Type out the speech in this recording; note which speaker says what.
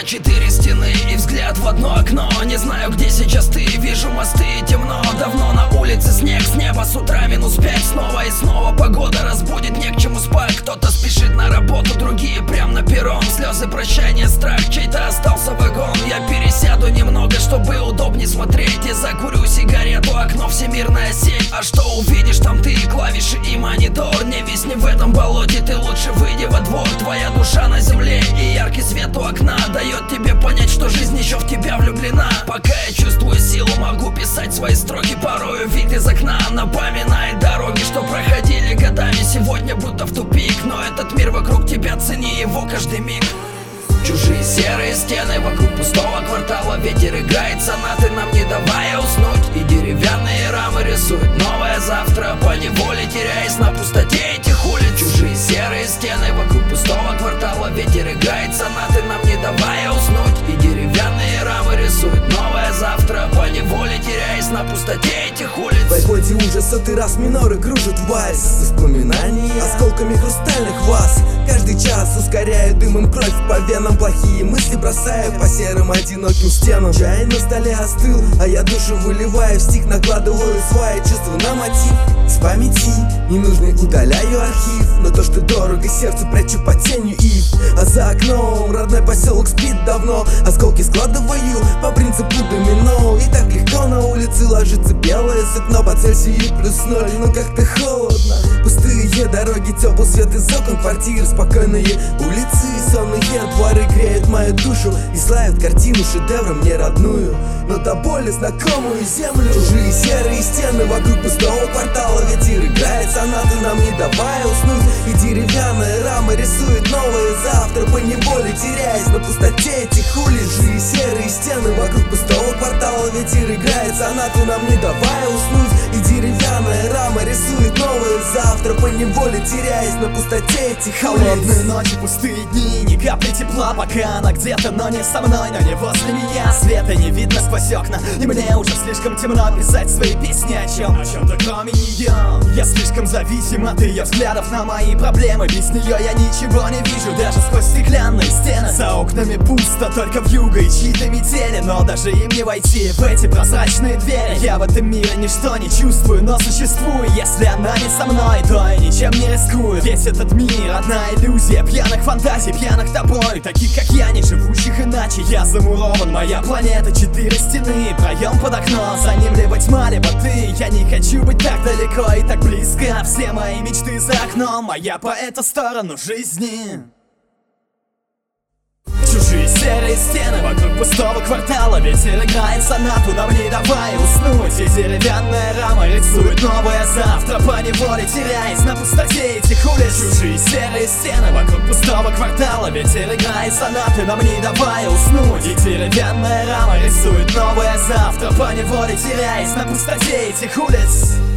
Speaker 1: только 4 стены и взгляд в одно окно. Не знаю, где сейчас ты, вижу мосты и темно. Давно на улице снег, с неба с утра -5. Снова и снова погода разбудит, не к чему спать. Кто-то спешит на работу, другие прям на перрон. Слезы прощания, страх, чей-то остался вагон. Я пересяду немного, чтобы удобней смотреть, и закурю сигарету, окно всемирная сеть. А что увидишь там ты, клавиши и монитор? Не висни в этом болоте, ты лучше выйди во двор. Твоя душа на земле, и яркий свет у окна дает тебе понять, что жизнь еще в тебя влюблена. Пока я чувствую силу, могу писать свои строки. Порою вид из окна напоминает дороги, что проходили годами. Сегодня будто в тупик, но этот мир вокруг тебя, цени его каждый миг. Чужие серые стены вокруг пустого квартала. Ветер играет сонаты, нам не давая уснуть. И деревянные рамы рисуют новое завтра, поневоле теряясь на пустоте этих улиц. Чужие серые стены вокруг пустого квартала. Ветер играет сонаты, нам не давая уснуть. И деревянные рамы рисуют новое завтра, поневоле теряясь на пустоте этих улиц.
Speaker 2: В айподе ужаса ты раз миноры кружит вальс. Воспоминания осколками хрустальных ваз. Каждый час ускоряю дымом кровь по венам. Плохие мысли бросаю по серым одиноким стенам. Чай на столе остыл, а я душу выливаю в стих. Накладываю свои чувства на мотив. С памяти ненужный удаляю архив. Но то, что дорого сердцу, прячу под тенью ив. А за окном родной поселок спит давно. Осколки складываю по принципу домино. И так легко на улице ложится белое сукно. По Цельсию +0, но как-то холодно. Пустые дороги, теплый свет из окон квартир. Спокойные улицы, сонные дворы греют мою душу и славят картину шедевром мне родную, но до боли знакомую землю. Чужие серые стены вокруг пустого квартала. Ветер играет сонаты, нам не давая уснуть. И деревянная рама рисует новое завтра, поневоле теряясь на пустоте этих улиц. Чужие серые стены вокруг пустого квартала. Ветер играет сонаты, нам не давая уснуть. И деревянная рама рисует новое завтра, поневоле теряясь на пустоте этих
Speaker 3: холодные ночи, пустые дни, ни капли тепла, пока она где-то, но не со мной, но не возле меня. Света не видно сквозь окна, и мне уже слишком темно писать свои песни о чем-то кроме нее. Я слишком зависим от ее взглядов на мои проблемы. Без нее я ничего не вижу, даже сквозь стеклянные стены. За окнами пусто, только вьюга и чьи-то метели. Но даже им не войти в эти прозрачные двери. Я в этом мире ничто не чувствую, но существую. Если она не со мной, то я ничем не рискую. Весь этот мир одна иллюзия пьяных фантазий, пьяных тобой, таких как я, не живущих иначе. Я замурован, моя планета 4 стены, проем под окно, за ним либо тьма, либо ты. Я не хочу быть так далеко и так близко. Все мои мечты за окном, а я по эту сторону жизни. Чужие серые стены вокруг пустого квартала. Ветер играет сонату, нам не давая уснуть. И деревянная рама рисует новое завтра, поневоле теряясь на пустоте этих улиц. Чужие серые стены вокруг пустого квартала. Ветер играет сонаты, нам не давая уснуть. И деревянная рама рисует новое завтра, поневоле теряясь на пустоте этих улиц.